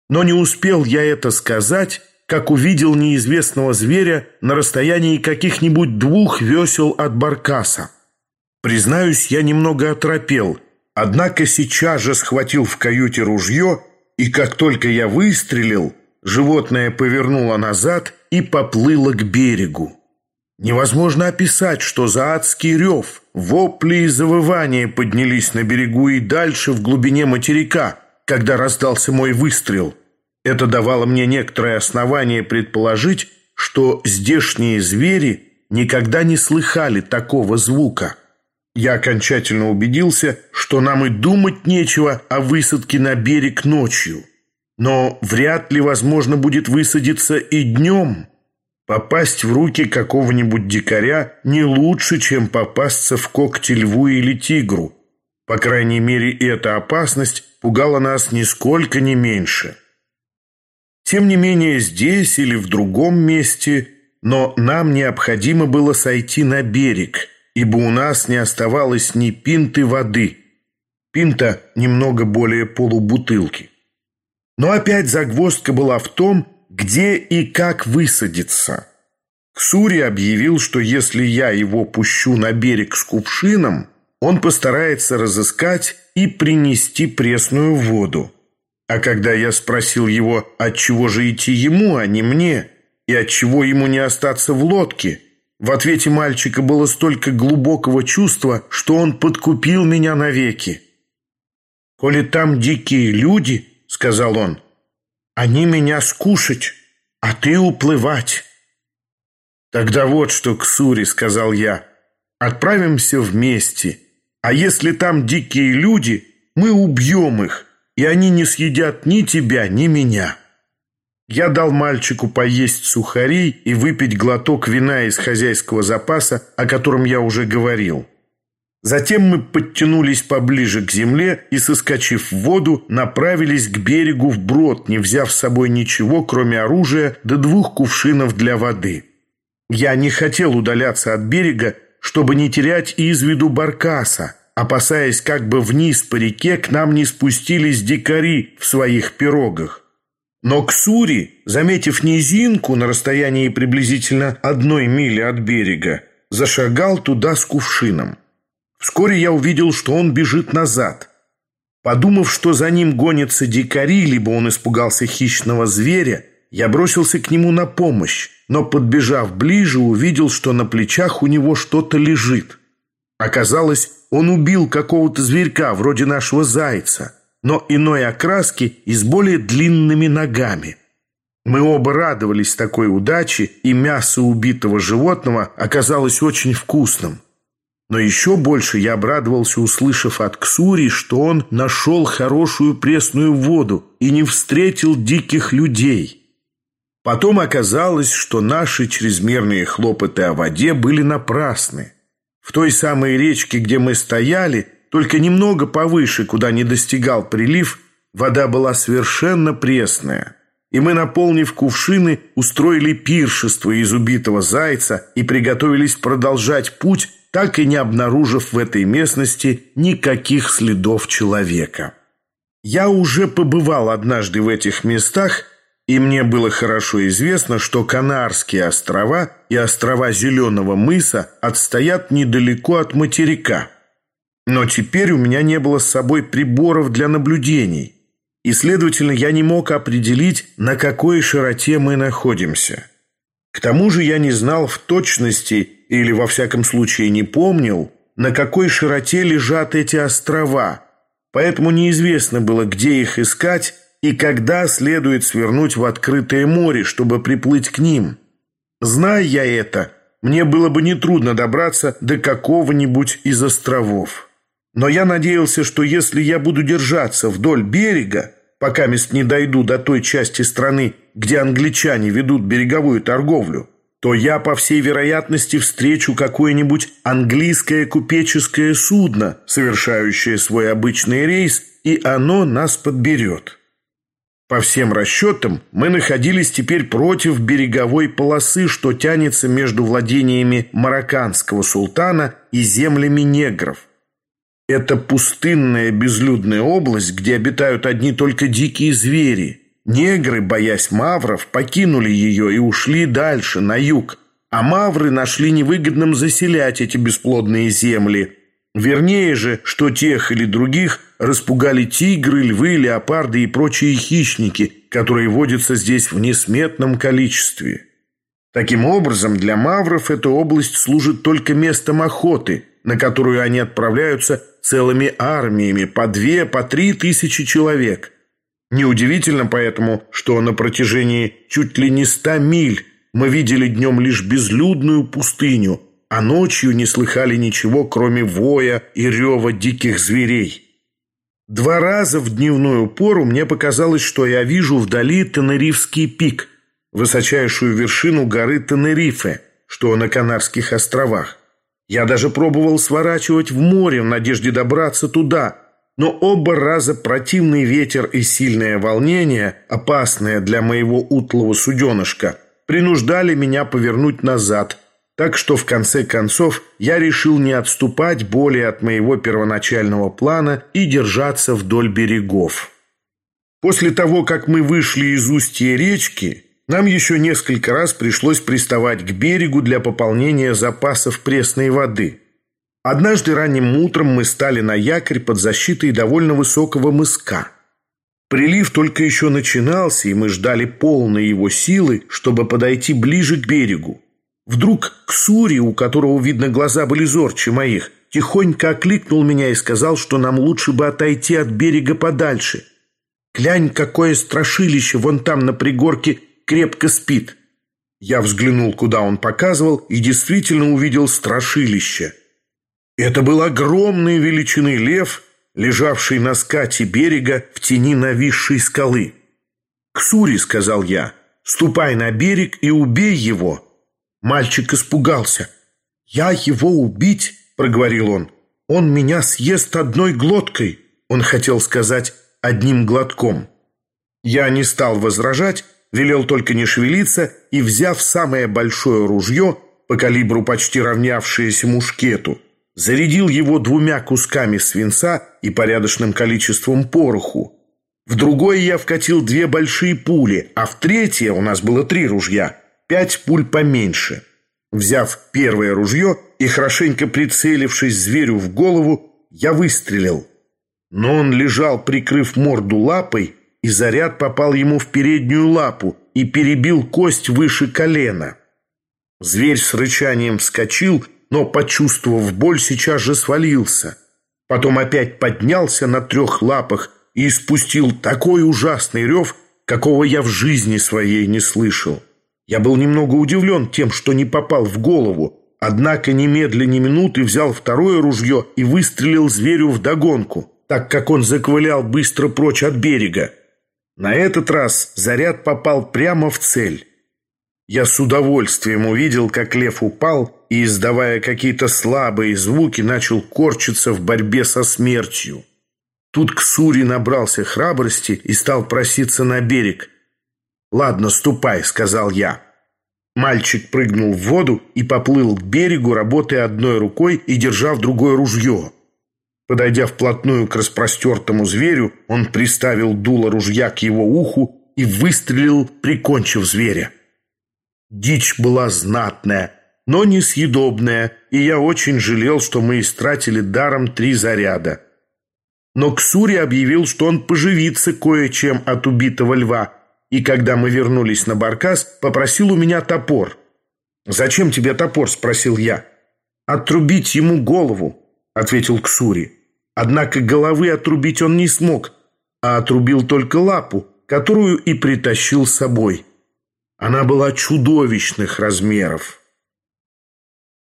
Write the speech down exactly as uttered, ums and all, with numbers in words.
Но не успел я это сказать, как увидел неизвестного зверя на расстоянии каких-нибудь двух весел от баркаса. Признаюсь, я немного оторопел, однако сейчас же схватил в каюте ружье, и как только я выстрелил, животное повернуло назад и поплыло к берегу. Невозможно описать, что за адский рев, вопли и завывания поднялись на берегу и дальше в глубине материка, когда раздался мой выстрел. Это давало мне некоторое основание предположить, что здешние звери никогда не слыхали такого звука. Я окончательно убедился, что нам и думать нечего о высадке на берег ночью. Но вряд ли возможно будет высадиться и днем. Попасть в руки какого-нибудь дикаря не лучше, чем попасться в когти льву или тигру. По крайней мере, эта опасность пугала нас нисколько не меньше. Тем не менее, здесь или в другом месте, но нам необходимо было сойти на берег, ибо у нас не оставалось ни пинты воды. Пинта немного более полубутылки. Но опять загвоздка была в том, где и как высадиться. Ксури объявил, что если я его пущу на берег с кувшином, он постарается разыскать и принести пресную воду. А когда я спросил его, отчего же идти ему, а не мне, и отчего ему не остаться в лодке, в ответе мальчика было столько глубокого чувства, что он подкупил меня навеки. «Коли там дикие люди, — сказал он, — они меня скушать, а ты уплывать». «Тогда вот что, Ксури, — сказал я, — отправимся вместе, а если там дикие люди, мы убьем их, и они не съедят ни тебя, ни меня». Я дал мальчику поесть сухарей и выпить глоток вина из хозяйского запаса, о котором я уже говорил. Затем мы подтянулись поближе к земле и, соскочив в воду, направились к берегу вброд, не взяв с собой ничего, кроме оружия до двух кувшинов для воды. Я не хотел удаляться от берега, чтобы не терять из виду баркаса, опасаясь, как бы вниз по реке к нам не спустились дикари в своих пирогах. Но Ксури, заметив низинку на расстоянии приблизительно одной мили от берега, зашагал туда с кувшином. Вскоре я увидел, что он бежит назад. Подумав, что за ним гонятся дикари, либо он испугался хищного зверя, я бросился к нему на помощь, но, подбежав ближе, увидел, что на плечах у него что-то лежит. Оказалось, он убил какого-то зверька, вроде нашего зайца, но иной окраски и с более длинными ногами. Мы оба радовались такой удаче, и мясо убитого животного оказалось очень вкусным. Но еще больше я обрадовался, услышав от Ксури, что он нашел хорошую пресную воду и не встретил диких людей. Потом оказалось, что наши чрезмерные хлопоты о воде были напрасны. В той самой речке, где мы стояли, только немного повыше, куда не достигал прилив, вода была совершенно пресная. И мы, наполнив кувшины, устроили пиршество из убитого зайца и приготовились продолжать путь, так и не обнаружив в этой местности никаких следов человека. Я уже побывал однажды в этих местах, и мне было хорошо известно, что Канарские острова и острова Зеленого мыса отстоят недалеко от материка. Но теперь у меня не было с собой приборов для наблюдений, и, следовательно, я не мог определить, на какой широте мы находимся. К тому же я не знал в точности, или, во всяком случае, не помнил, на какой широте лежат эти острова, поэтому неизвестно было, где их искать и когда следует свернуть в открытое море, чтобы приплыть к ним. Зная я это, мне было бы нетрудно добраться до какого-нибудь из островов. Но я надеялся, что если я буду держаться вдоль берега, пока мест не дойду до той части страны, где англичане ведут береговую торговлю, то я, по всей вероятности, встречу какое-нибудь английское купеческое судно, совершающее свой обычный рейс, и оно нас подберет. По всем расчетам, мы находились теперь против береговой полосы, что тянется между владениями марокканского султана и землями негров. Это пустынная безлюдная область, где обитают одни только дикие звери, Негры, боясь мавров, покинули ее и ушли дальше, на юг, а мавры нашли невыгодным заселять эти бесплодные земли. Вернее же, что тех или других распугали тигры, львы, леопарды и прочие хищники, которые водятся здесь в несметном количестве. Таким образом, для мавров эта область служит только местом охоты, на которую они отправляются целыми армиями, по две, по три тысячи человек. Неудивительно поэтому, что на протяжении чуть ли не ста миль мы видели днем лишь безлюдную пустыню, а ночью не слыхали ничего, кроме воя и рева диких зверей. Два раза в дневную пору мне показалось, что я вижу вдали Тенерифский пик, высочайшую вершину горы Тенерифе, что на Канарских островах. Я даже пробовал сворачивать в море в надежде добраться туда, но оба раза противный ветер и сильное волнение, опасное для моего утлого суденышка, принуждали меня повернуть назад, так что в конце концов я решил не отступать более от моего первоначального плана и держаться вдоль берегов. После того, как мы вышли из устья речки, нам еще несколько раз пришлось приставать к берегу для пополнения запасов пресной воды. Однажды ранним утром мы стали на якорь под защитой довольно высокого мыска. Прилив только еще начинался, и мы ждали полной его силы, чтобы подойти ближе к берегу. Вдруг Ксури, у которого, видно, глаза были зорче моих, тихонько окликнул меня и сказал, что нам лучше бы отойти от берега подальше. «Глянь, какое страшилище вон там на пригорке крепко спит». Я взглянул, куда он показывал, и действительно увидел страшилище. Это был огромной величины лев, лежавший на скате берега в тени нависшей скалы. «Ксури», — сказал я, — «ступай на берег и убей его». Мальчик испугался. «Я его убить?» — проговорил он. «Он меня съест одной глоткой». Он хотел сказать «одним глотком». Я не стал возражать, велел только не шевелиться и, взяв самое большое ружье, по калибру почти равнявшееся мушкету, зарядил его двумя кусками свинца и порядочным количеством пороху. В другое я вкатил две большие пули, а в третье, у нас было три ружья, пять пуль поменьше. Взяв первое ружье и хорошенько прицелившись зверю в голову, я выстрелил. Но он лежал, прикрыв морду лапой, и заряд попал ему в переднюю лапу и перебил кость выше колена. Зверь с рычанием вскочил, но, почувствовав боль, сейчас же свалился. Потом опять поднялся на трех лапах и испустил такой ужасный рев, какого я в жизни своей не слышал. Я был немного удивлен тем, что не попал в голову, однако немедля ни минуты взял второе ружье и выстрелил зверю вдогонку, так как он заковылял быстро прочь от берега. На этот раз заряд попал прямо в цель. Я с удовольствием увидел, как лев упал и, издавая какие-то слабые звуки, начал корчиться в борьбе со смертью. Тут Ксури набрался храбрости и стал проситься на берег. «Ладно, ступай», — сказал я. Мальчик прыгнул в воду и поплыл к берегу, работая одной рукой и держа в другой ружье. Подойдя вплотную к распростертому зверю, он приставил дуло ружья к его уху и выстрелил, прикончив зверя. Дичь была знатная, но несъедобная, и я очень жалел, что мы истратили даром три заряда. Но Ксури объявил, что он поживится кое-чем от убитого льва, и когда мы вернулись на баркас, попросил у меня топор. «Зачем тебе топор?» – спросил я. «Отрубить ему голову», – ответил Ксури. Однако головы отрубить он не смог, а отрубил только лапу, которую и притащил с собой. Она была чудовищных размеров.